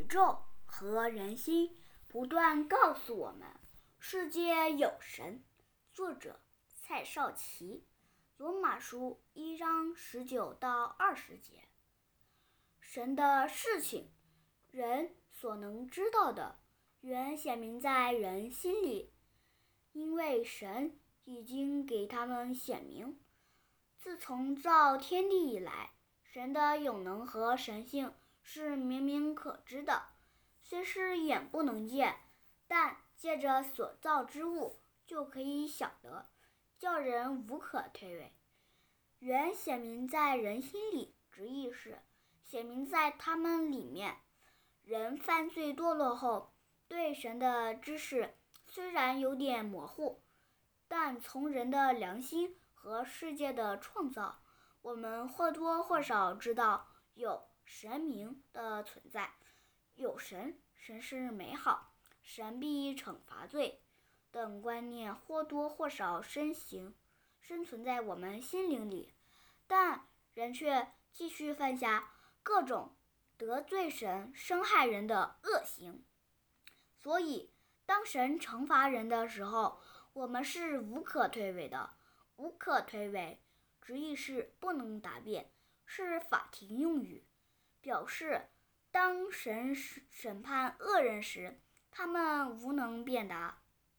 宙和人心不断告诉我们，世界有神。作者蔡少奇，罗马书1章19到20节。神的事情，人所能知道的，原显明在人心里，因为神已经给他们显明。自从造天地以来，神的永能和神性是明明可知的，虽是眼不能见，但借着所造之物就可以晓得，叫人无可推诿。原显明在人心里，之意是显明在他们里面。人犯罪堕落后，对神的知识虽然有点模糊，但从人的良心和世界的创造，我们或多或少知道有神明的存在，有神，神是美好，神必惩罚罪等观念或多或少深存在我们心灵里，但人却继续犯下各种得罪神、伤害人的恶行。所以当神惩罚人的时候，我们是无可推诿的。无可推诿直译是不能答辩，是法庭用语，表示当神审判恶人时，他们无能辩答。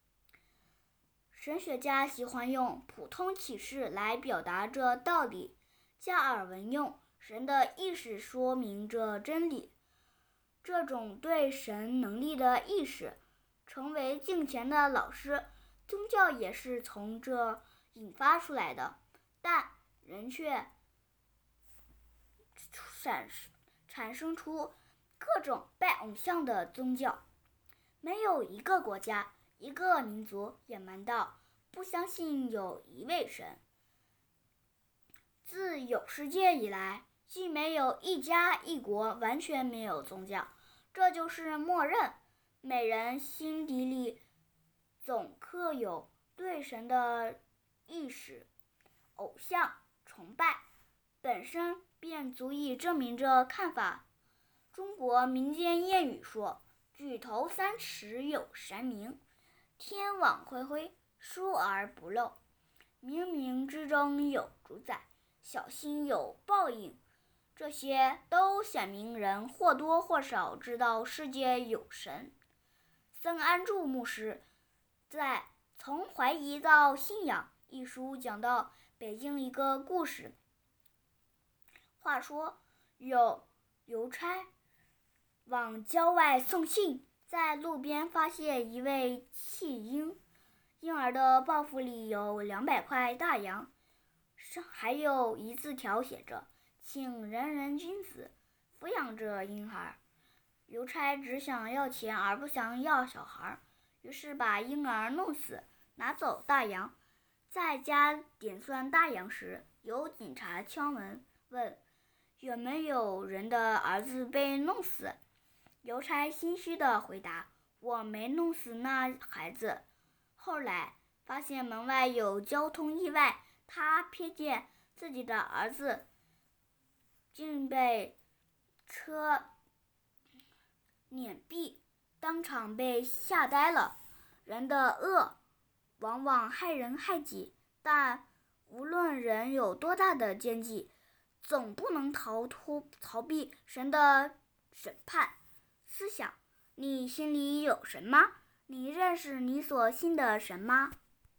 神学家喜欢用普通启示来表达这道理，加尔文用神的意识说明这真理。这种对神能力的意识，成为敬虔的老师，宗教也是从这引发出来的，但人却产生出各种拜偶像的宗教。没有一个国家、一个民族野蛮到不相信有一位神。自有世界以来，既没有一家一国完全没有宗教，这就是默认每人心底里总刻有对神的意识。偶像崇拜本身便足以证明这看法。中国民间谚语说，举头三尺有神明，天网恢恢，疏而不漏，冥冥之中有主宰，小心有报应。这些都显明人或多或少知道世界有神。曾安柱牧师在《从怀疑到信仰》一书讲到北京一个故事。话说有邮差往郊外送信，在路边发现一位弃婴，婴儿的包袱里有200块大洋，还有一字条写着，请人人君子抚养这婴孩。邮差只想要钱而不想要小孩，于是把婴儿弄死，拿走大洋。在家点算大洋时，有警察敲门问有没有人的儿子被弄死。邮差心虚地回答，我没弄死那孩子。后来发现门外有交通意外，他瞥见自己的儿子竟被车碾毙，当场被吓呆了。人的恶往往害人害己，但无论人有多大的奸计，总不能逃避神的审判。思想，你心里有神吗？你认识你所信的神吗？